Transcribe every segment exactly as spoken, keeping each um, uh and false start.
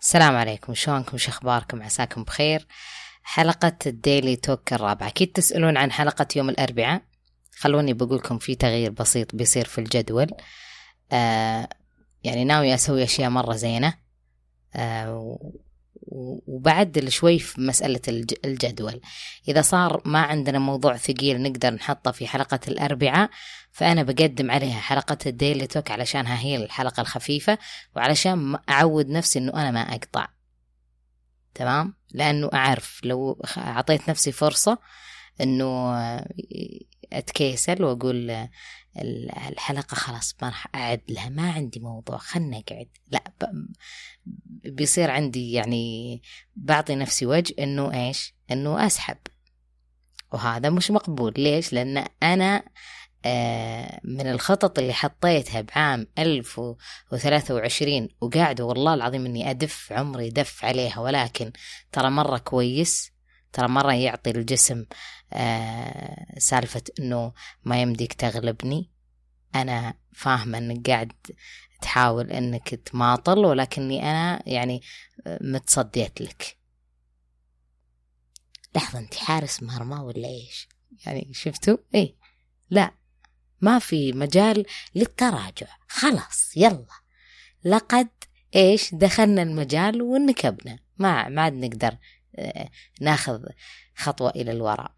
السلام عليكم، شلونكم؟ شو اخباركم؟ عساكم بخير. حلقة الديلي توك الرابعة. اكيد تسألون عن حلقة يوم الاربعاء. خلوني بقولكم في تغيير بسيط بيصير في الجدول. آه يعني ناوي اسوي اشياء مرة زينة، آه وبعدل شوي في مسألة الجدول. إذا صار ما عندنا موضوع ثقيل نقدر نحطه في حلقة الأربعاء، فأنا بقدم عليها حلقة الديلي توك علشانها هي الحلقة الخفيفة، وعلشان أعود نفسي أنه أنا ما أقطع. تمام؟ لأنه أعرف لو أعطيت نفسي فرصة أنه أتكيسل وأقول الحلقة خلاص ما راح أعد لها، ما عندي موضوع، خلنا أقعد، لا بيصير عندي يعني بعطي نفسي وجه أنه إيش؟ أنه أسحب، وهذا مش مقبول. ليش؟ لأن أنا من الخطط اللي حطيتها بعام ألف وثلاثة وعشرين وقاعدة والله العظيم أني أدف عمري دف عليها، ولكن ترى مرة كويس، ترى مرة يعطي الجسم آه سالفة أنه ما يمديك تغلبني. أنا فاهمة أنك قاعد تحاول أنك تماطل، ولكني أنا يعني متصديت لك. لحظة، أنت حارس مرمى ولا إيش؟ يعني شفتوا؟ إيه، لا ما في مجال للتراجع، خلاص يلا لقد إيش دخلنا المجال ونكبنا، ما ما عاد نقدر ناخذ خطوة إلى الوراء.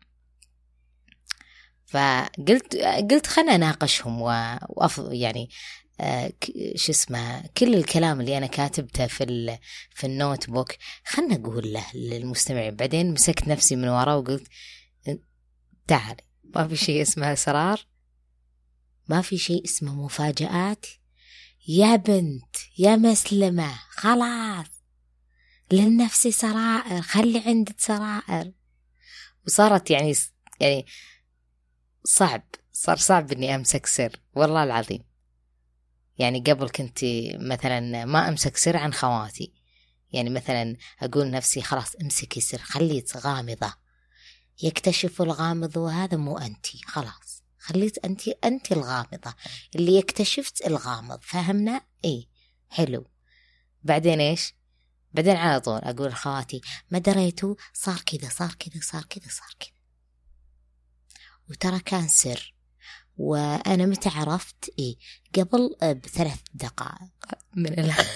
فقلت قلت خلنا ناقشهم وأفضل يعني آه شو اسمه كل الكلام اللي أنا كاتبته في ال في النوت بوك خلنا أقول له للمستمعين. بعدين مسكت نفسي من وراء وقلت تعالي، ما في شيء اسمه أسرار، ما في شيء اسمه مفاجآت يا بنت يا مسلمة، خلاص للنفس سرائر، خلي عندك سرائر. وصارت يعني يعني صعب، صار صعب إني أمسك سر والله العظيم. يعني قبل كنت مثلا ما أمسك سر عن خواتي، يعني مثلا أقول نفسي خلاص امسكي سر، خليت غامضة، يكتشف الغامض وهذا مو أنتي، خلاص خليت أنتي أنتي الغامضة اللي يكتشفت الغامض، فهمنا؟ إيه حلو. بعدين إيش؟ بعدين على طول أقول لخواتي ما دريتوا، صار كذا صار كذا صار كذا صار كذا، وترى كان سر. وأنا متى عرفت؟ إيه قبل بثلاث دقائق من الآن.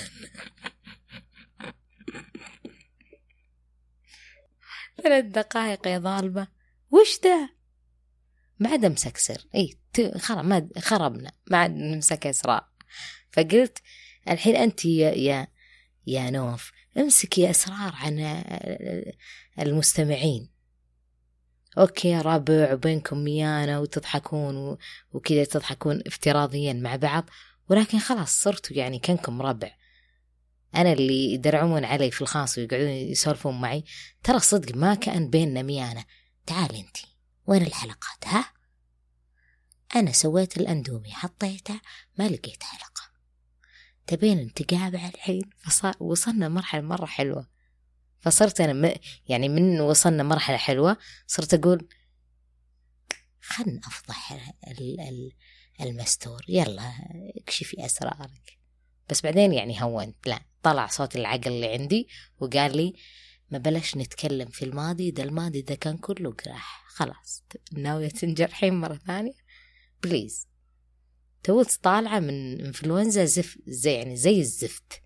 ثلاث دقائق يا ظالمة، وش ده؟ ما عاد أمسك سر، إيه خرب ما خربنا، ما عاد نمسك أسرار. فقلت الحين أنت يا يا يا نوف امسكي أسرار عن المستمعين. أوكي ربع بينكم ميانة وتضحكون وكذا، تضحكون افتراضيا مع بعض، ولكن خلاص صرتوا يعني كنكم ربع. أنا اللي يدرعون علي في الخاص ويقعدون يسولفون معي، ترى صدق ما كان بيننا ميانة. تعالي انتي، وين الحلقات؟ ها أنا سويت الأندومي حطيتها ما لقيت حلقة، تبين انتقابع الحين. فوصلنا مرحلة مرة حلوة، فصرت أنا م... يعني من وصلنا مرحلة حلوة صرت أقول خلنا أفضح ال... ال... المستور، يلا اكشفي أسرارك. بس بعدين يعني هونت، لا طلع صوت العقل اللي عندي وقال لي ما بلاش نتكلم في الماضي، ده الماضي ده كان كله جراح، خلاص ناوية تنجرحين مرة ثانية بليز. توت طالعة من انفلونزا زف زي يعني زي الزفت،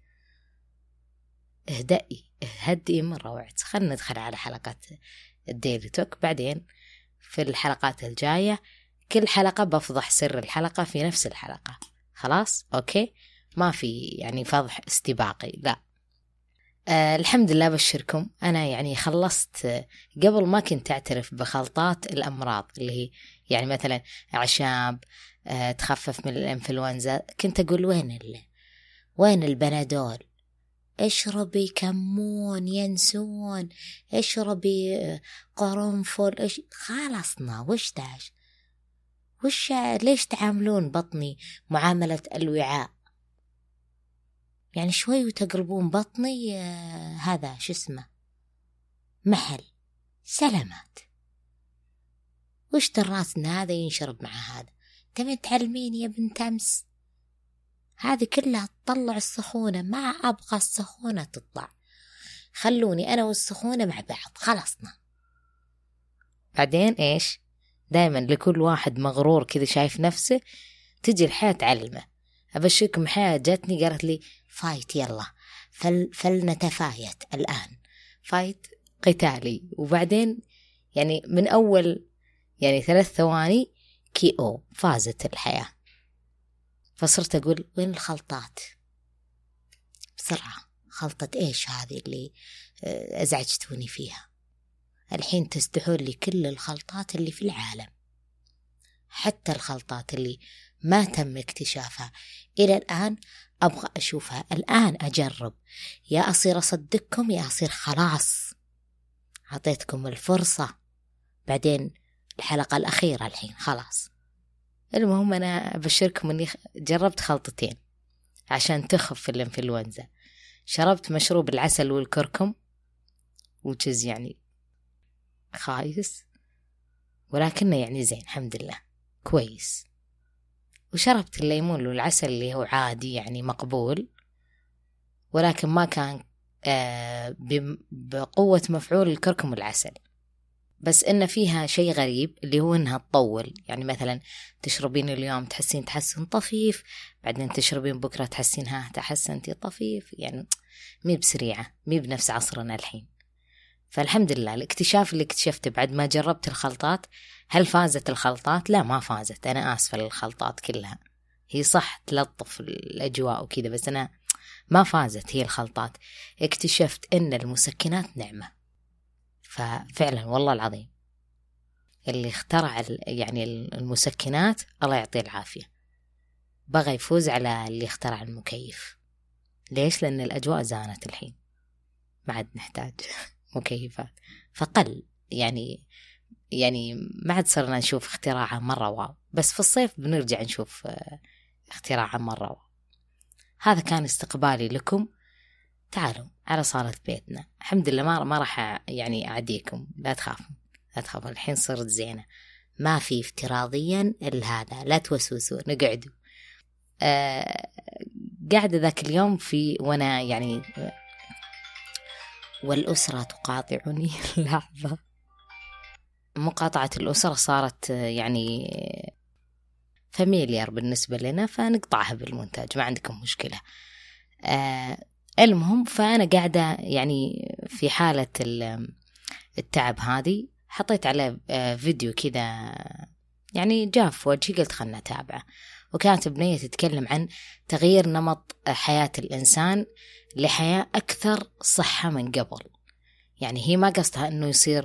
اهدئي هدئي مرة وعد. خلنا ندخل على حلقات الديلي توك. بعدين في الحلقات الجاية كل حلقة بفضح سر الحلقة في نفس الحلقة، خلاص أوكي، ما في يعني فضح استباقي، لا. آه الحمد لله بشركم، أنا يعني خلصت. آه قبل ما كنت أعترف بخلطات الأمراض اللي هي يعني مثلا أعشاب، آه تخفف من الإنفلونزا، كنت أقول وين ال وين البنادول، اشربي كمون ينسون، اشربي قرنفل، اش... خلصنا وش داش وش ليش تعاملون بطني معاملة الوعاء؟ يعني شوي وتقربون بطني آه هذا شو اسمه محل سلامات. وش دراسنا هذا ينشرب مع هذا؟ تبي تعلمين يا بنت أمس؟ هذه كلها تطلع السخونة، ما أبغى السخونة تطلع، خلوني أنا والسخونة مع بعض، خلصنا. بعدين إيش؟ دايما لكل واحد مغرور كذا شايف نفسه تجي الحياة تعلمه. أبشركم حياة جاتني قالت لي فايت يلا فل فلنتفايت الآن، فايت قتالي. وبعدين يعني من أول يعني ثلاث ثواني كي أو فازت الحياة. فصرت أقول وين الخلطات بسرعة؟ خلطة إيش هذه اللي أزعجتوني فيها؟ الحين تستحون لي كل الخلطات اللي في العالم، حتى الخلطات اللي ما تم اكتشافها إلى الآن أبغى أشوفها الآن، أجرب. يا أصير أصدقكم يا أصير خلاص عطيتكم الفرصة. بعدين الحلقة الأخيرة الحين خلاص. المهم أنا أبشركم أني جربت خلطتين عشان تخف الإنفلونزا. شربت مشروب العسل والكركم وجز يعني خايس، ولكنه يعني زين الحمد لله كويس. وشربت الليمون والعسل اللي هو عادي يعني مقبول، ولكن ما كان آه بقوة مفعول الكركم والعسل. بس إن فيها شيء غريب اللي هو إنها تطول، يعني مثلا تشربين اليوم تحسين تحسن طفيف، بعدين تشربين بكرة تحسين ها تحسنتي طفيف، يعني مي بسريعة، مي بنفس عصرنا الحين. فالحمد لله الاكتشاف اللي اكتشفته بعد ما جربت الخلطات. هل فازت الخلطات؟ لا ما فازت، أنا آسفة للخلطات كلها، هي صح تلطف الأجواء وكذا، بس أنا ما فازت هي الخلطات. اكتشفت إن المسكنات نعمة. ففعلا والله العظيم اللي اخترع يعني المسكنات الله يعطيه العافية، بغى يفوز على اللي اخترع المكيف. ليش؟ لأن الأجواء زانت الحين، ما عاد نحتاج مكيفات، فقل يعني يعني ما عاد صرنا نشوف اختراعه مرة واو، بس في الصيف بنرجع نشوف اختراعه مرة واو. هذا كان استقبالي لكم. تعالوا على صالة بيتنا. الحمد لله ما ما راح يعني أعديكم، لا تخافوا لا تخافوا، الحين صرت زينة، ما في افتراضيا إلا هذا، لا توسوسوا نقعدوا. أه قاعدة ذاك اليوم في وانا يعني والأسرة تقاطعني لحظة. مقاطعة الأسرة صارت يعني فاميليار بالنسبة لنا، فنقطعها بالمونتاج ما عندكم مشكلة. أه المهم فأنا قاعدة يعني في حالة التعب هذه، حطيت عليه فيديو كذا يعني جاف وجهي، قلت خلنا أتابعه. وكانت بنية تتكلم عن تغيير نمط حياة الإنسان لحياة أكثر صحة من قبل. يعني هي ما قصدها أنه يصير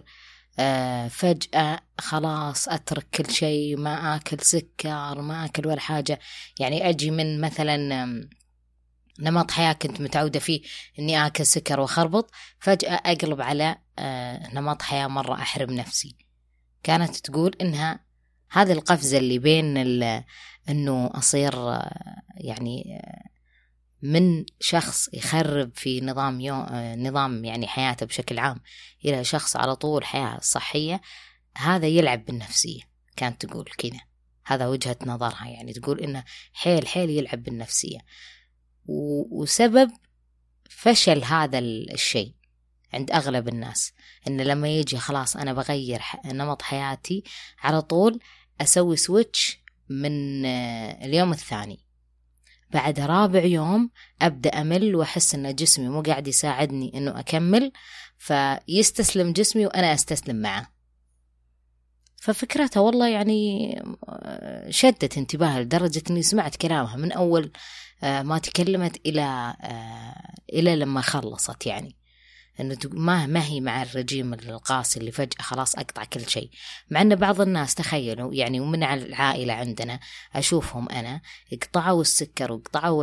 فجأة خلاص أترك كل شيء، ما أكل سكر ما أكل ولا حاجة. يعني أجي من مثلا نمط حياة كنت متعودة فيه أني أكل سكر وخربط، فجأة أقلب على نمط حياة مرة أحرم نفسي. كانت تقول إنها هذه القفزة اللي بين أنه أصير يعني من شخص يخرب في نظام يوم نظام يعني حياته بشكل عام إلى شخص على طول حياة صحية، هذا يلعب بالنفسية. كانت تقول كذا، هذا وجهة نظرها، يعني تقول إنه حيل حيل يلعب بالنفسية. وسبب فشل هذا الشيء عند أغلب الناس إن لما يجي خلاص أنا بغير نمط حياتي على طول أسوي سويتش من اليوم الثاني، بعد رابع يوم أبدأ أمل وأحس أن جسمي مو قاعد يساعدني أنه أكمل، فيستسلم جسمي وأنا أستسلم معه. ففكرتها والله يعني شدت انتباهي لدرجة أني سمعت كلامها من أول ما تكلمت إلى إلى لما خلصت. يعني إنه ما ما هي مع الرجيم القاسي اللي فجأة خلاص أقطع كل شيء. مع أن بعض الناس تخيلوا يعني ومن العائلة عندنا أشوفهم أنا قطعوا السكر وقطعوا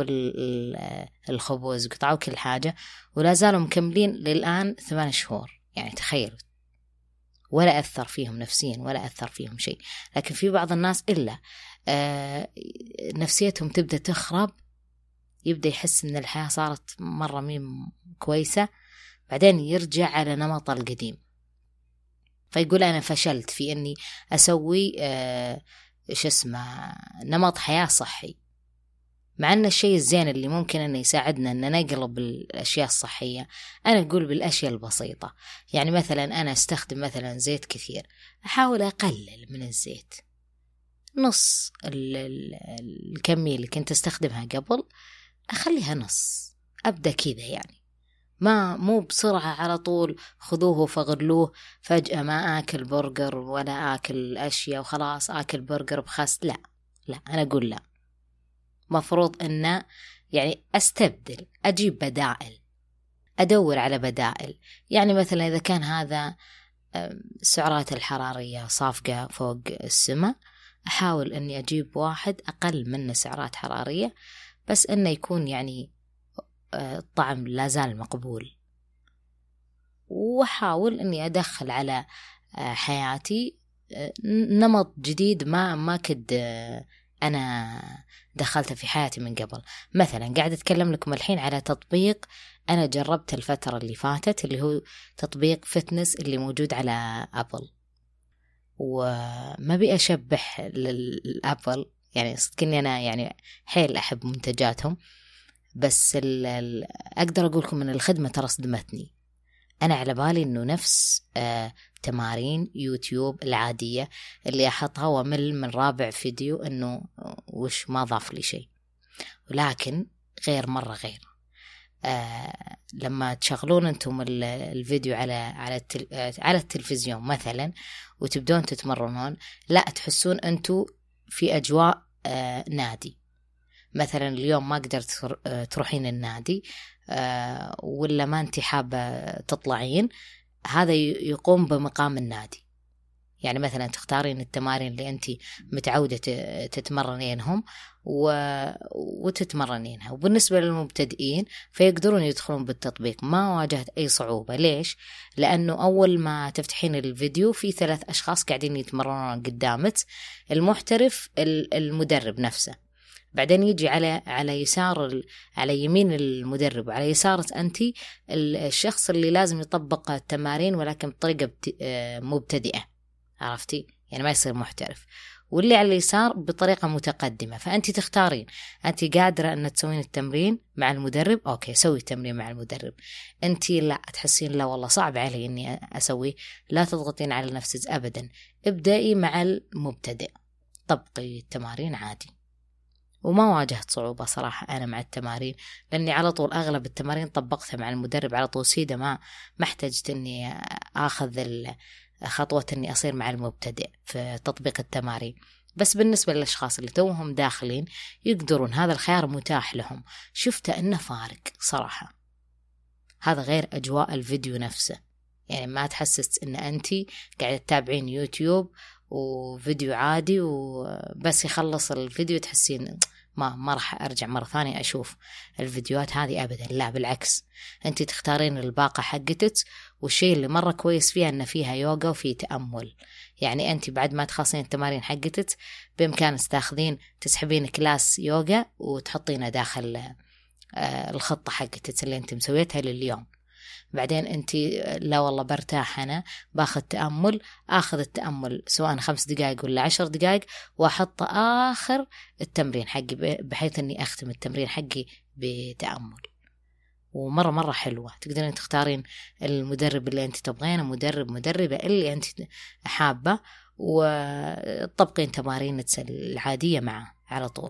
الخبز وقطعوا كل حاجة ولا زالوا مكملين للآن ثمان شهور. يعني تخيلوا، ولا أثر فيهم نفسيا ولا أثر فيهم شيء. لكن في بعض الناس إلا آه نفسيتهم تبدأ تخرب، يبدأ يحس إن الحياة صارت مرة ميم كويسة، بعدين يرجع على نمط القديم. فيقول أنا فشلت في أني أسوي آه إيش اسمه نمط حياة صحي. مع أن الشيء الزين اللي ممكن أنه يساعدنا أن نقلب الأشياء الصحية، أنا أقول بالأشياء البسيطة. يعني مثلا أنا أستخدم مثلا زيت كثير، أحاول أقلل من الزيت، نص الكمية اللي كنت أستخدمها قبل أخليها نص، أبدأ كذا. يعني ما مو بسرعة على طول خذوه فغلوه فجأة ما آكل برجر ولا آكل أشياء وخلاص آكل برجر بخس. لا لا، أنا أقول لا، مفروض أن يعني أستبدل، أجيب بدائل، أدور على بدائل. يعني مثلا إذا كان هذا السعرات الحرارية صافقة فوق السماء، أحاول أني أجيب واحد أقل منه سعرات حرارية، بس أنه يكون يعني الطعم لازال مقبول. وأحاول أني أدخل على حياتي نمط جديد ما ما كد أنا دخلته في حياتي من قبل. مثلا قاعد أتكلم لكم الحين على تطبيق أنا جربت الفترة اللي فاتت، اللي هو تطبيق فتنس اللي موجود على أبل. وما بي أشبح للأبل، يعني صدقني أنا يعني حيل أحب منتجاتهم، بس أقدر أقول لكم أن الخدمة ترى صدمتني. أنا على بالي أنه نفس آه تمارين يوتيوب العادية اللي أحطها ومل من رابع فيديو أنه وش ما ضاف لي شيء، ولكن غير مرة غير. آه لما تشغلون أنتم الفيديو على على على التلفزيون مثلا وتبدون تتمرنون، لا تحسون أنتم في أجواء آه نادي. مثلا اليوم ما قدرت تروحين النادي آه ولا ما أنت حابة تطلعين، هذا يقوم بمقام النادي. يعني مثلا تختارين التمارين اللي أنت متعودة تتمرنينهم وتتمرنينها. وبالنسبة للمبتدئين فيقدرون يدخلون بالتطبيق، ما واجهت أي صعوبة. ليش؟ لأنه أول ما تفتحين الفيديو في ثلاث أشخاص قاعدين يتمرنون قدامك، المحترف المدرب نفسه، بعدين يجي على على يسار على يمين المدرب وعلى يسارك أنت الشخص اللي لازم يطبق التمارين ولكن بطريقة مبتدئة، عرفتي؟ يعني ما يصير محترف. واللي على اليسار بطريقة متقدمة. فأنت تختارين، أنت قادرة أن تسوين التمرين مع المدرب، أوكي سوي التمرين مع المدرب. أنت لا تحسين لا والله صعب علي أني أسويه، لا تضغطين على نفسك أبدا، ابدأي مع المبتدئ، طبقي التمارين عادي. وما واجهت صعوبة صراحة أنا مع التمارين، لأني على طول أغلب التمارين طبقتها مع المدرب على طول سيدة، ما ما احتجت أني أخذ خطوة أني أصير مع المبتدئ في تطبيق التمارين. بس بالنسبة للأشخاص اللي توهم داخلين يقدرون، هذا الخيار متاح لهم. شفت أنه فارق صراحة، هذا غير أجواء الفيديو نفسه. يعني ما تحسست أن أنت قاعدة تتابعين يوتيوب وفيديو عادي وبس يخلص الفيديو تحسين ما ما راح أرجع مرة ثانية أشوف الفيديوهات هذه أبدا. لا بالعكس، أنت تختارين الباقة حقتك، والشيء اللي مرة كويس فيها أن فيها يوغا وفي تأمل. يعني أنت بعد ما تخلصين التمارين حقتك بإمكانك تاخذين تسحبين كلاس يوغا وتحطينه داخل الخطة حقتك اللي أنت مسويتها لليوم. بعدين أنت لا والله برتاح أنا باخذ تأمل، أخذ التأمل سواء خمس دقائق ولا عشر دقائق وأحط آخر التمرين حقي، بحيث أني أختم التمرين حقي بتأمل. ومرة مرة حلوة. تقدرين تختارين المدرب اللي أنت تبغينه، مدرب مدربة اللي أنت حابة، وطبقين تمارينك العادية معه على طول.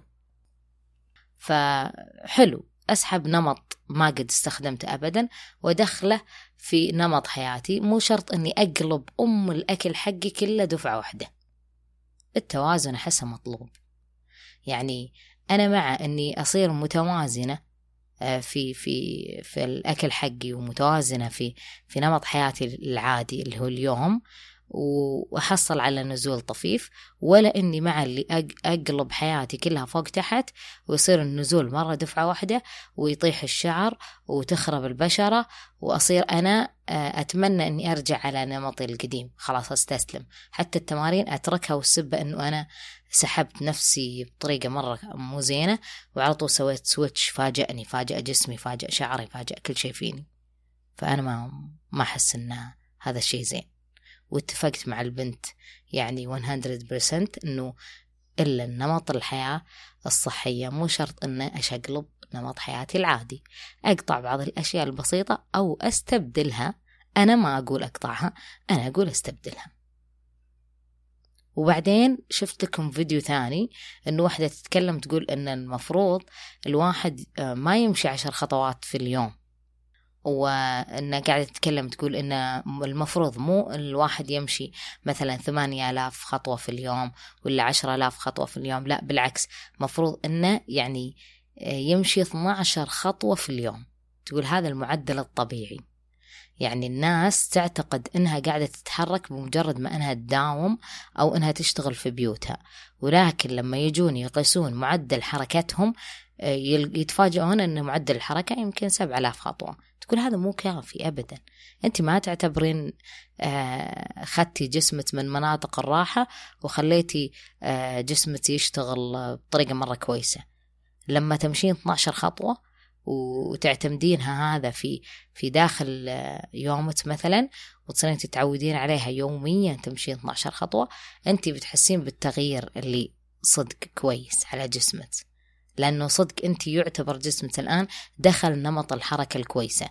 فحلو أسحب نمط ما قد استخدمته أبدا ودخله في نمط حياتي. مو شرط أني أقلب أم الأكل حقي كله دفعة واحدة، التوازن أحسه مطلوب. يعني أنا مع أني أصير متوازنة في في في الأكل حقي ومتوازنة في في نمط حياتي العادي اللي هو اليوم، وأحصل على نزول طفيف، ولا إني مع اللي أقلب حياتي كلها فوق تحت ويصير النزول مرة دفعة واحدة ويطيح الشعر وتخرب البشرة، وأصير أنا أتمنى إني أرجع على نمطي القديم، خلاص أستسلم. حتى التمارين أتركها والسبة إنه أنا سحبت نفسي بطريقة مرة مو زينة وعلى طول سويت سويتش، فاجأني، فاجأ جسمي، فاجأ شعري، فاجأ كل شيء فيني. فأنا ما ما أحس إن هذا الشيء زين. واتفقت مع البنت يعني مية بالمية إنه إلا نمط الحياة الصحية. مو شرط أن أشقلب نمط حياتي العادي، أقطع بعض الأشياء البسيطة أو أستبدلها. أنا ما أقول أقطعها، أنا أقول أستبدلها. وبعدين شفت لكم فيديو ثاني أنه واحدة تتكلم تقول أن المفروض الواحد ما يمشي عشر خطوات في اليوم، وأنها قاعدة تتكلم تقول أن المفروض مو الواحد يمشي مثلا ثمانية آلاف خطوة في اليوم ولا عشرة آلاف خطوة في اليوم، لا بالعكس، مفروض أنه يعني يمشي اثنتي عشرة خطوة في اليوم. تقول هذا المعدل الطبيعي. يعني الناس تعتقد أنها قاعدة تتحرك بمجرد ما أنها تداوم أو أنها تشتغل في بيوتها، ولكن لما يجون يقيسون معدل حركتهم يتفاجئون أن معدل الحركة يمكن سبعة آلاف خطوة. تقول هذا مو كافي أبدا. أنت ما تعتبرين خدتي جسمك من مناطق الراحة وخليتي جسمك يشتغل بطريقة مرة كويسة. لما تمشين اثنتي عشرة خطوة وتعتمدينها هذا في في داخل يومك مثلا، وتصيرين تتعودين عليها يوميا تمشين اثنتي عشرة خطوة، أنت بتحسين بالتغيير اللي صدق كويس على جسمك. لأنه صدق أنت يعتبر جسمك الآن دخل نمط الحركة الكويسة.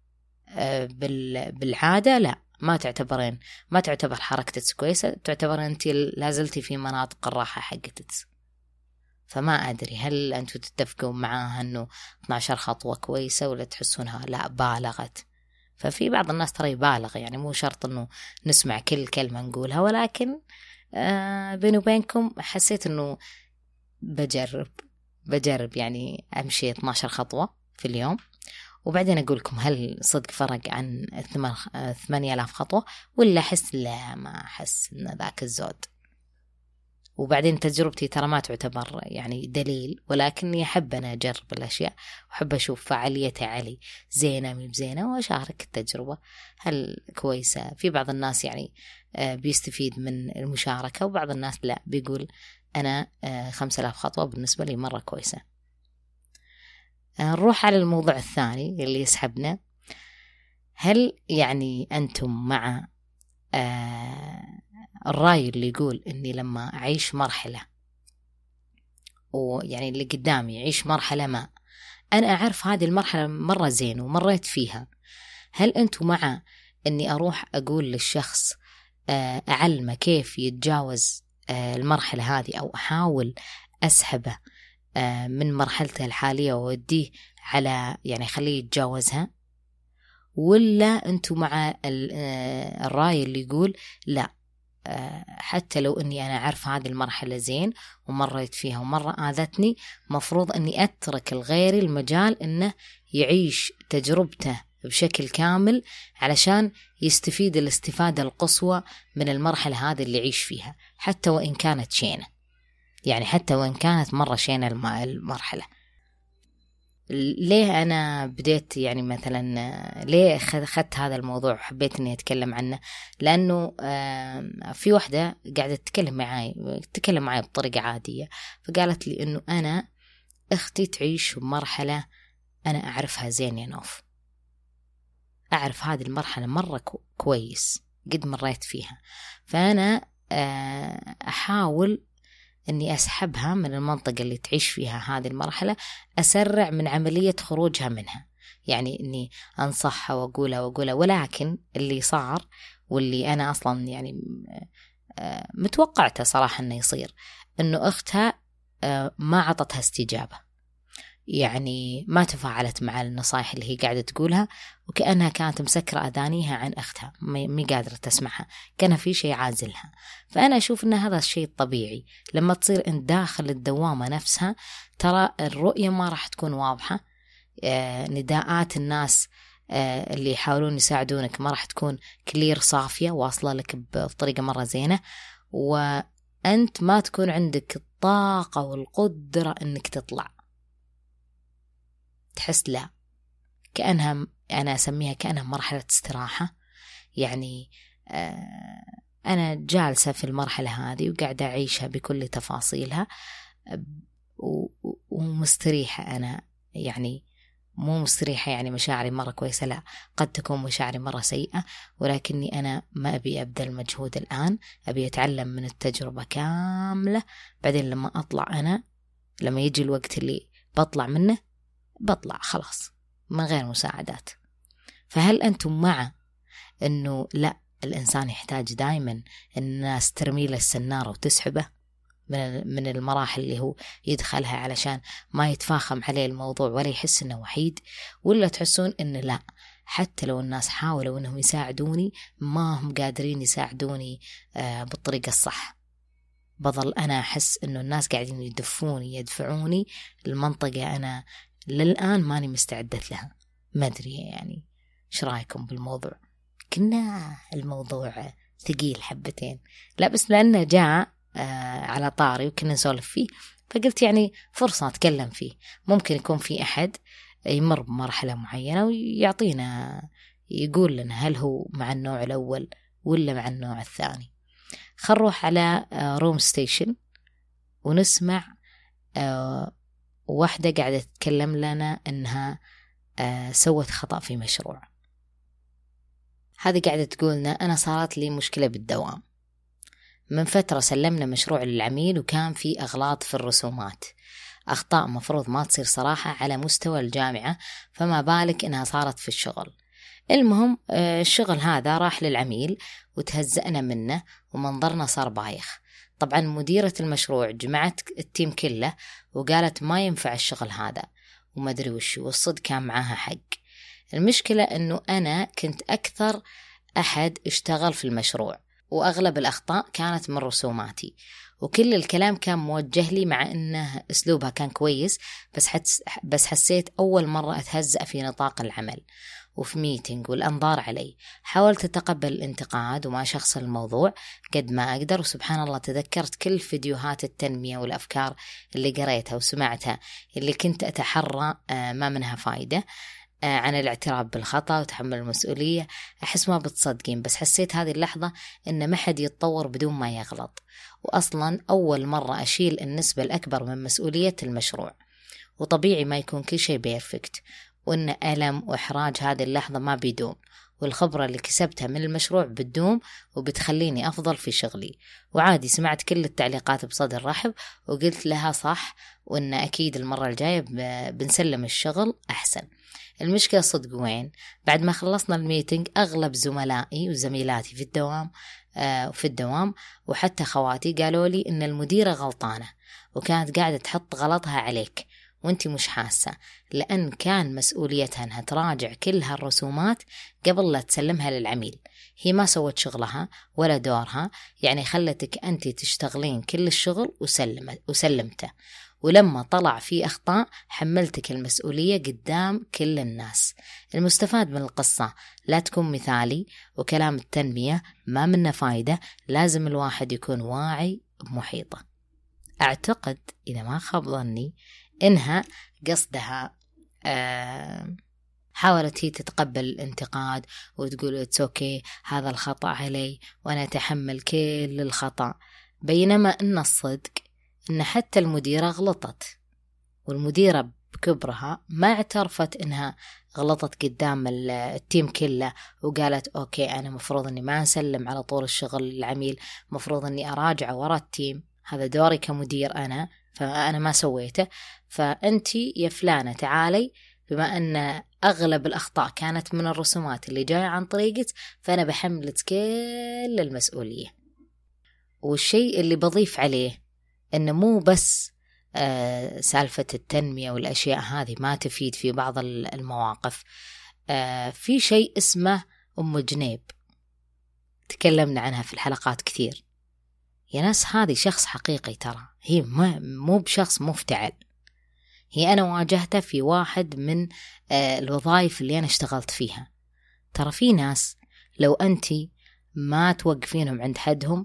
بالعادة لا، ما تعتبرين ما تعتبر حركتك كويسة، تعتبر أنت لازلتي في مناطق الراحة حقتك. فما أدري هل أنتوا تتفقوا معاها أنه اثنتي عشرة خطوة كويسة ولا تحسونها لا بالغت. ففي بعض الناس ترى يبالغ، يعني مو شرط أنه نسمع كل كلمة نقولها، ولكن آه بيني وبينكم حسيت أنه بجرب بجرب يعني أمشي اثنتي عشرة خطوة في اليوم، وبعدين أقولكم هل صدق فرق عن ثمانية آلاف خطوة ولا أحس لا ما أحس إن ذاك الزود. وبعدين تجربتي ترى ما تعتبر يعني دليل، ولكني أحب أنا أجرب الأشياء وأحب أشوف فعاليتها علي زينة مي بزينة وأشارك التجربة هل كويسة. في بعض الناس يعني بيستفيد من المشاركة، وبعض الناس لا، بيقول أنا خمسة آلاف خطوة بالنسبة لي مرة كويسة. نروح على الموضوع الثاني اللي يسحبنا. هل يعني أنتم مع آه الرأي اللي يقول إني لما أعيش مرحلة، ويعني اللي قدامي يعيش مرحلة ما أنا أعرف هذه المرحلة مرة زين ومريت فيها، هل أنتم مع إني أروح أقول للشخص آه أعلمه كيف يتجاوز آه المرحلة هذه، أو أحاول أسحبه آه من مرحلته الحالية ووديه على يعني خليه يتجاوزها؟ ولا أنتم مع الرأي اللي يقول لا، حتى لو أني أنا أعرف هذه المرحلة زين ومريت فيها ومرة آذتني، مفروض أني أترك الغير المجال أنه يعيش تجربته بشكل كامل علشان يستفيد الاستفادة القصوى من المرحلة هذه اللي يعيش فيها، حتى وإن كانت شينة، يعني حتى وإن كانت مرة شينة المرحلة. ليه أنا بديت يعني مثلا ليه أخذت هذا الموضوع وحبيت أني أتكلم عنه؟ لأنه في واحدة قاعدة تتكلم معي تتكلم معي بطريقة عادية، فقالت لي أنه أنا أختي تعيش بمرحلة أنا أعرفها زين يا نوف، أعرف هذه المرحلة مرة كويس قد مريت فيها، فأنا أحاول أني أسحبها من المنطقة اللي تعيش فيها هذه المرحلة، أسرع من عملية خروجها منها، يعني أني أنصحها وأقولها وأقولها. ولكن اللي صار واللي أنا أصلا يعني متوقعته صراحة أنه يصير، أنه أختها ما عطتها استجابة، يعني ما تفاعلت مع النصائح اللي هي قاعدة تقولها، وكأنها كانت مسكرة أذانيها عن أختها، مي قادرة تسمعها، كان في شيء عازلها. فأنا أشوف أن هذا الشيء طبيعي لما تصير أنت داخل الدوامة نفسها، ترى الرؤية ما راح تكون واضحة، آه نداءات الناس آه اللي يحاولون يساعدونك ما راح تكون كلير صافية واصلة لك بطريقة مرة زينة، وأنت ما تكون عندك الطاقة والقدرة أنك تطلع، تحس لا، كأنها أنا أسميها كأنها مرحلة استراحة. يعني آه أنا جالسة في المرحلة هذه وقاعدة أعيشها بكل تفاصيلها ومستريحة، أنا يعني مو مستريحة يعني مشاعري مرة كويسة، لا، قد تكون مشاعري مرة سيئة، ولكني أنا ما أبي أبذل مجهود الآن، أبي أتعلم من التجربة كاملة. بعدين لما أطلع أنا، لما يجي الوقت اللي بطلع منه، بطلع خلاص من غير مساعدات. فهل أنتم مع أنه لا، الإنسان يحتاج دائما الناس ترمي له السنارة وتسحبه من من المراحل اللي هو يدخلها علشان ما يتفاخم عليه الموضوع ولا يحس إنه وحيد؟ ولا تحسون إن لا، حتى لو الناس حاولوا إنهم يساعدوني ما هم قادرين يساعدوني آه بالطريقة الصح، بظل أنا أحس إنه الناس قاعدين يدفوني يدفعوني المنطقة أنا للآن ماني مستعدت لها؟ ما أدري يعني إيش رأيكم بالموضوع؟ كنا الموضوع ثقيل حبتين، لا بس لأنه جاء آه على طاري وكنا نسولف فيه، فقلت يعني فرصة أتكلم فيه. ممكن يكون في أحد يمر بمرحلة معينة ويعطينا، يقول لنا هل هو مع النوع الأول ولا مع النوع الثاني. خل نروح على آه روم ستيشن ونسمع آه واحدة قاعدة تتكلم لنا أنها آه سوت خطأ في مشروع. هذه قاعدة تقولنا أنا صارت لي مشكلة بالدوام، من فترة سلمنا مشروع للعميل وكان في أغلاط في الرسومات، أخطاء مفروض ما تصير صراحة على مستوى الجامعة، فما بالك إنها صارت في الشغل. المهم الشغل هذا راح للعميل وتهزأنا منه ومنظرنا صار بايخ. طبعا مديرة المشروع جمعت التيم كله وقالت ما ينفع الشغل هذا وما أدري وش، والصد كان معاها حق. المشكلة أنه أنا كنت أكثر أحد اشتغل في المشروع، وأغلب الأخطاء كانت من رسوماتي، وكل الكلام كان موجه لي، مع أنه أسلوبها كان كويس، بس, حس بس حسيت أول مرة أتهزأ في نطاق العمل وفي ميتينج والأنظار علي. حاولت أتقبل الانتقاد وما شخص الموضوع قد ما أقدر، وسبحان الله تذكرت كل فيديوهات التنمية والأفكار اللي قريتها وسمعتها اللي كنت أتحرى ما منها فايدة عن الاعتراف بالخطأ وتحمل المسؤولية. أحس ما بتصدقين، بس حسيت هذه اللحظة إن ما حد يتطور بدون ما يغلط، وأصلا أول مرة أشيل النسبة الأكبر من مسؤولية المشروع، وطبيعي ما يكون كل شيء بيرفكت، وإن ألم وإحراج هذه اللحظة ما بيدوم، والخبرة اللي كسبتها من المشروع بتدوم وبتخليني أفضل في شغلي. وعادي سمعت كل التعليقات بصدر رحب وقلت لها صح، وإن أكيد المرة الجاية بنسلم الشغل أحسن. المشكلة صدق وين؟ بعد ما خلصنا الميتنج أغلب زملائي وزميلاتي في الدوام آه في الدوام وحتى خواتي قالوا لي إن المديرة غلطانة وكانت قاعدة تحط غلطها عليك وانتي مش حاسة، لأن كان مسؤوليتها أنها تراجع كل هالرسومات قبل لا تسلمها للعميل. هي ما سوت شغلها ولا دورها، يعني خلتك أنتي تشتغلين كل الشغل وسلمت وسلمته، ولما طلع في أخطاء حملتك المسؤولية قدام كل الناس. المستفاد من القصة لا تكون مثالي، وكلام التنمية ما منه فايدة، لازم الواحد يكون واعي بمحيطه. أعتقد إذا ما خاب ظني إنها قصدها آه حاولت هي تتقبل الانتقاد وتقول اتس اوكي هذا الخطأ علي وأنا أتحمل كل الخطأ، بينما إن الصدق إن حتى المديرة غلطت، والمديرة بكبرها ما اعترفت إنها غلطت قدام التيم كله وقالت أوكي أنا مفروض إني ما أسلم على طول الشغل للعميل، مفروض إني أراجع وراء التيم، هذا دوري كمدير أنا، فأنا ما سويته، فأنتي يا فلانة تعالي، بما أن أغلب الأخطاء كانت من الرسومات اللي جاية عن طريقك فأنا بحملت كل المسؤولية. والشيء اللي بضيف عليه إنه مو بس آه سالفة التنمية والأشياء هذه ما تفيد في بعض المواقف، آه في شيء اسمه أم جنيب تكلمنا عنها في الحلقات كثير. يا ناس هذه شخص حقيقي، ترى هي مو بشخص مفتعل، هي أنا واجهتها في واحد من آه الوظائف اللي أنا اشتغلت فيها. ترى في ناس لو أنتي ما توقفينهم عند حدهم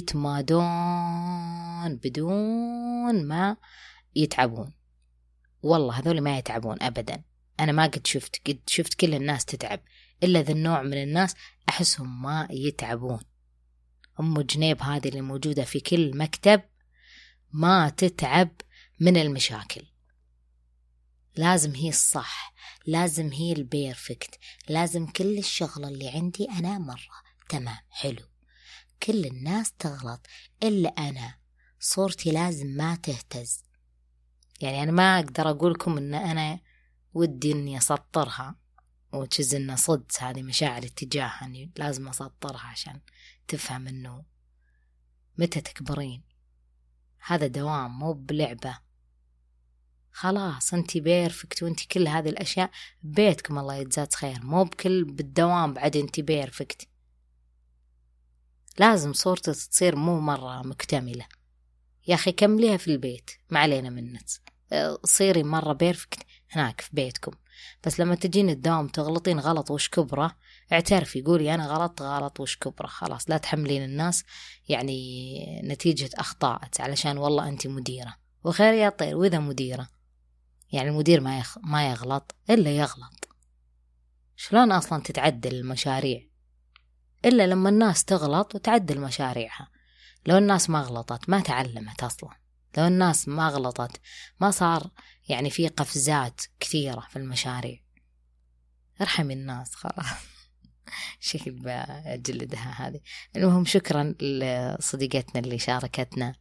يتمادون بدون ما يتعبون، والله هذول ما يتعبون أبدا. أنا ما قد شفت قد شفت كل الناس تتعب، إلا ذا النوع من الناس أحسهم ما يتعبون. أم جنيب هذه اللي موجودة في كل مكتب ما تتعب من المشاكل، لازم هي الصح، لازم هي البيرفكت، لازم كل الشغل اللي عندي أنا مرة تمام حلو. كل الناس تغلط إلا أنا، صورتي لازم ما تهتز. يعني أنا ما أقدر أقولكم إن أنا ودي إني أسطرها وتجز إنه صد هذه مشاعري تجاهها، إني لازم أسطرها عشان تفهم إنه متى تكبرين هذا دوام مو بلعبة. خلاص أنتي بيرفكت وأنتي كل هذه الأشياء بيتكم الله يجزاك خير، مو بكل بالدوام بعد أنتي بيرفكت. لازم صورتك تصير مو مرة مكتملة يا أخي، كمليها في البيت ما علينا منك، صيري مرة بيرفكت هناك في بيتكم. بس لما تجين الدوام تغلطين غلط وش كبره، اعترفي قولي أنا غلط غلط وش كبره، خلاص لا تحملين الناس يعني نتيجة أخطاءت علشان والله أنت مديرة وخير يا طير. وإذا مديرة يعني المدير ما يخ... ما يغلط إلا يغلط. شلون أصلا تتعدل المشاريع إلا لما الناس تغلط وتعدل مشاريعها. لو الناس ما غلطت ما تعلمت أصلا، لو الناس ما غلطت ما صار يعني في قفزات كثيرة في المشاريع. ارحمي الناس خلاص. شكل بجلدها هذه. المهم شكرا لصديقتنا اللي شاركتنا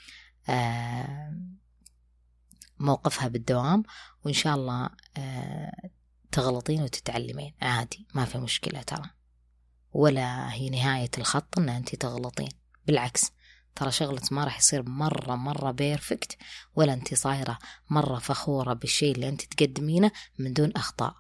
موقفها بالدوام، وإن شاء الله تغلطين وتتعلمين عادي ما في مشكلة ترى، ولا هي نهاية الخط أن أنت تغلطين. بالعكس ترى شغلك ما راح يصير مرة مرة بيرفكت، ولا أنت صايرة مرة فخورة بالشيء اللي أنت تقدمينه من دون أخطاء.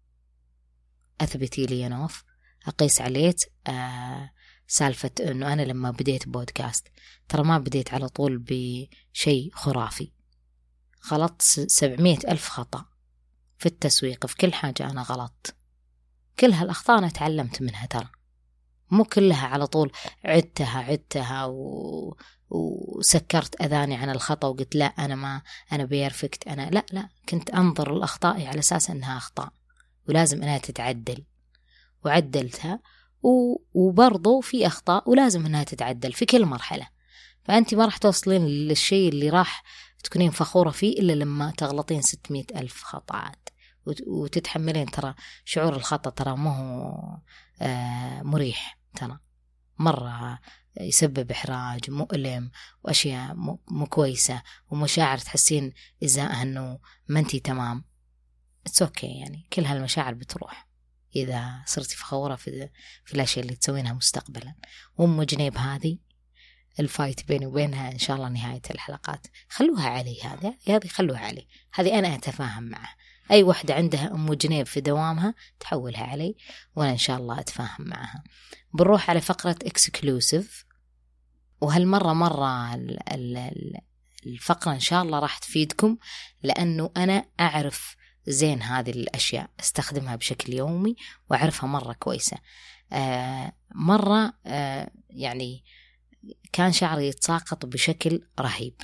أثبتي لي يا نوف، أقيس عليك آه سالفة أنه أنا لما بديت بودكاست ترى ما بديت على طول بشيء خرافي، غلطت سبعمية ألف خطأ في التسويق، في كل حاجة أنا غلطت. كل هالأخطاء أنا تعلمت منها ترى، مو كلها على طول عدتها عدتها و... وسكرت أذاني عن الخطأ وقلت لا أنا ما أنا بيرفكت أنا لا لا كنت أنظر الأخطاء على أساس أنها أخطاء ولازم أنها تتعدل، وعدلتها و... وبرضو في أخطاء ولازم أنها تتعدل في كل مرحلة. فأنت ما راح توصلين للشيء اللي راح تكونين فخورة فيه إلا لما تغلطين ستمائة ألف خطأات وتتحملين. ترى شعور الخطأ ترى ما هو آه مريح، ترى مرة يسبب إحراج مؤلم وأشياء مو كويسة ومشاعر تحسين إزاء أنه ما أنتي تمام. it's okay يعني كل هالمشاعر بتروح إذا صرتي فخورة في, في الأشياء اللي تسوينها مستقبلا. وأم جنيب هذه الفايت بيني وبينها إن شاء الله نهاية الحلقات خلوها علي، هذه هذه خلوها علي، هذه أنا أتفاهم معها. أي واحدة عندها أم جنيب في دوامها تحولها علي وأنا إن شاء الله أتفاهم معها. بنروح على فقرة إكسكلوسيف، وهالمرة مرة الفقرة إن شاء الله راح تفيدكم لأنه أنا أعرف زين هذه الأشياء، استخدمها بشكل يومي وأعرفها مرة كويسة. آه مرة آه يعني كان شعري يتساقط بشكل رهيب،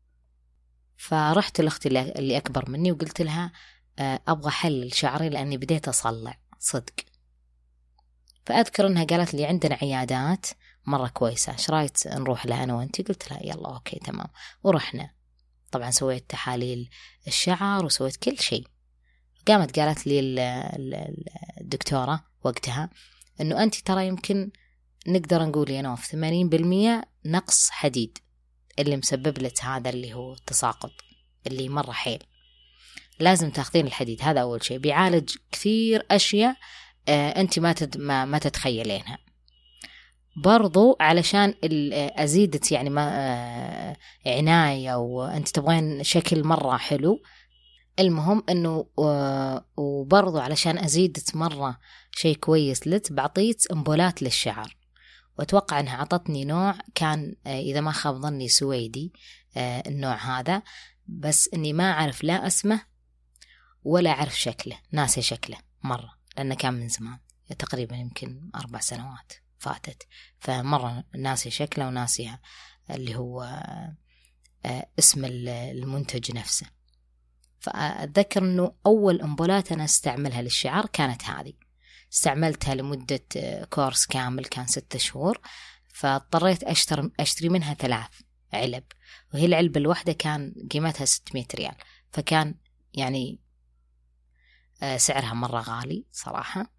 فرحت لأختي اللي أكبر مني وقلت لها أبغى حل شعري لأني بديت أصلع صدق. فأذكر أنها قالت لي عندنا عيادات مرة كويسة، شرايت نروح لها أنا وأنتي؟ قلت لها يلا أوكي تمام. ورحنا طبعا سويت تحاليل الشعر وسويت كل شيء. قامت قالت لي الدكتورة وقتها أنه أنتي ترى يمكن نقدر نقول يا نوف ثمانين بالمية نقص حديد اللي مسبب لك هذا اللي هو التساقط اللي مرة حيل، لازم تاخذين الحديد. هذا أول شيء بيعالج كثير أشياء آه أنت ما تد ما, ما تتخيلينها. برضو علشان أزيدت يعني ما آه عناية وأنت تبغين شكل مرة حلو. المهم أنه آه وبرضو علشان أزيدت مرة شيء كويس لت بعطيت أمبولات للشعر، وأتوقع أنها عطتني نوع كان آه إذا ما خاب ظني سويدي آه النوع هذا، بس أني ما أعرف لا اسمه ولا أعرف شكله، ناسي شكله مرة لأنه كان من زمان تقريبا يمكن أربع سنوات فاتت، فمرة ناسي شكله وناسيها اللي هو اسم المنتج نفسه. فأتذكر أنه أول أمبولات أنا استعملها للشعر كانت هذه، استعملتها لمدة كورس كامل كان ستة شهور، فاضطريت أشتري, أشتري منها ثلاث علب، وهي العلبة الواحدة كان قيمتها ستمائة ريال، فكان يعني سعرها مرة غالي صراحة.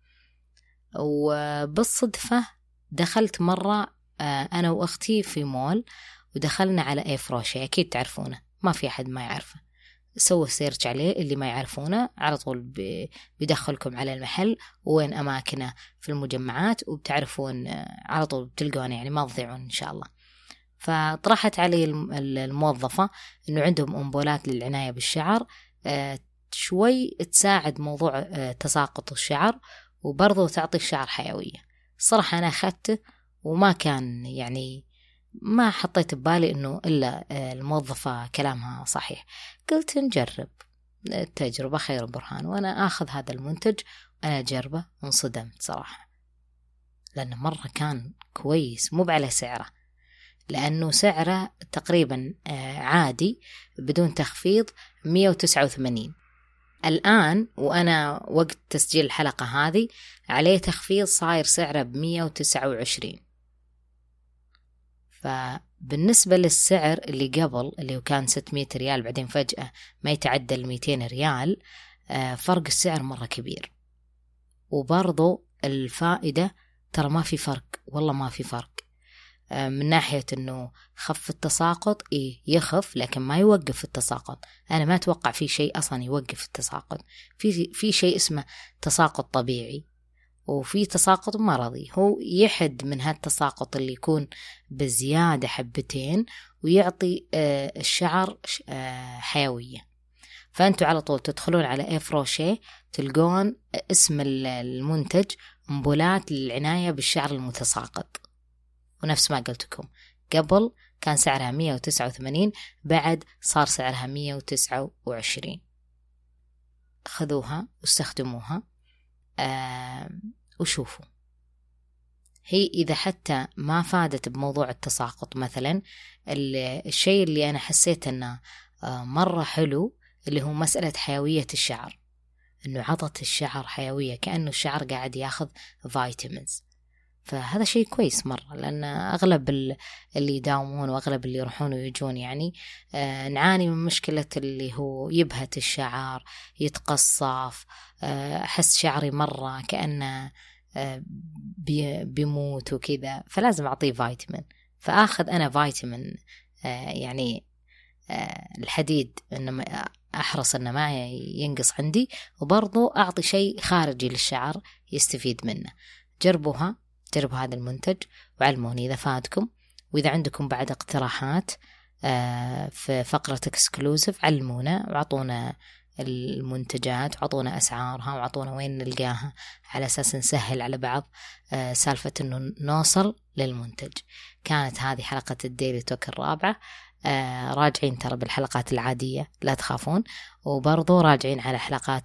وبالصدفة دخلت مرة أنا وأختي في مول، ودخلنا على إيفروشي، أكيد تعرفونه، ما في أحد ما يعرفه، سووا سيرش عليه، اللي ما يعرفونه على طول بيدخلكم على المحل وين أماكنه في المجمعات، وبتعرفون على طول بتلقونه، يعني ما تضيعون إن شاء الله. فطرحت علي الموظفة إنه عندهم أمبولات للعناية بالشعر شوي تساعد موضوع تساقط الشعر وبرضو تعطي الشعر حيوية. الصراحة أنا أخذته وما كان يعني ما حطيت ببالي إنه إلا الموظفة كلامها صحيح، قلت نجرب، التجربة خير برهان، وأنا أخذ هذا المنتج أنا أجربه، وانصدمت صراحة لأنه مرة كان كويس، مو على سعره، لأنه سعره تقريبا عادي بدون تخفيض مية وتسعة وثمانين. الآن وأنا وقت تسجيل الحلقة هذه عليه تخفيض صاير سعره بمية وتسعة وعشرين. فبالنسبة للسعر اللي قبل اللي كان ستمية ريال بعدين فجأة ما يتعدى الميتين ريال، فرق السعر مرة كبير. وبرضو الفائدة ترى ما في فرق، والله ما في فرق من ناحية أنه خف التساقط، إيه يخف لكن ما يوقف التساقط. أنا ما أتوقع في شيء أصلا يوقف التساقط، في في شيء اسمه تساقط طبيعي وفي تساقط مرضي، هو يحد من هالتساقط اللي يكون بزيادة حبتين ويعطي الشعر حيوية. فأنتوا على طول تدخلون على إيفروشي تلقون اسم المنتج أمبولات للعناية بالشعر المتساقط، ونفس ما قلتكم قبل كان سعرها مية وتسعة وثمانين، بعد صار سعرها مية وتسعة وعشرين. خذوها واستخدموها آه وشوفوا. هي إذا حتى ما فادت بموضوع التساقط مثلا، الشيء اللي أنا حسيت أنه آه مرة حلو اللي هو مسألة حيوية الشعر، أنه عطت الشعر حيوية كأنه الشعر قاعد ياخذ فيتامينز. فهذا شيء كويس مرة، لأن أغلب اللي يداومون وأغلب اللي يروحون ويجون يعني آه نعاني من مشكلة اللي هو يبهت الشعر، يتقصف، آه أحس شعري مرة كأنه آه بي بيموت وكذا، فلازم أعطيه فيتامين. فأخذ أنا فيتامين آه يعني آه الحديد، إنما أحرص إنه ما ينقص عندي، وبرضو أعطي شيء خارجي للشعر يستفيد منه. جربوها، جربوا هذا المنتج وعلموني إذا فادكم. وإذا عندكم بعد اقتراحات في فقرة اكسكلوزيف علمونا وعطونا المنتجات وعطونا أسعارها وعطونا وين نلقاها، على أساس نسهل على بعض سالفة أنه نوصل للمنتج. كانت هذه حلقة الديلي توك الرابعة. راجعين ترى بالحلقات العادية لا تخافون، وبرضو راجعين على حلقات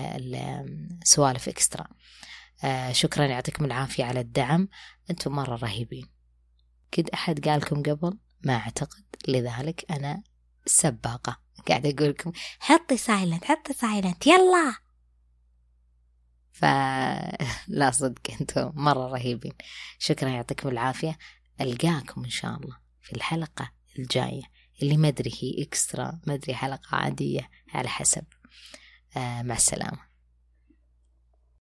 السوالف إكسترا. آه شكرا، يعطيكم العافية على الدعم، أنتم مرة رهيبين. كد أحد قالكم قبل؟ ما أعتقد، لذلك أنا سباقة قاعدة أقولكم حطي سايلنت حطي سايلنت يلا. فلا صدق أنتم مرة رهيبين. شكرا، يعطيكم العافية. ألقاكم إن شاء الله في الحلقة الجاية اللي ما أدري هي إكسترا ما أدري حلقة عادية على حسب. آه مع السلامة.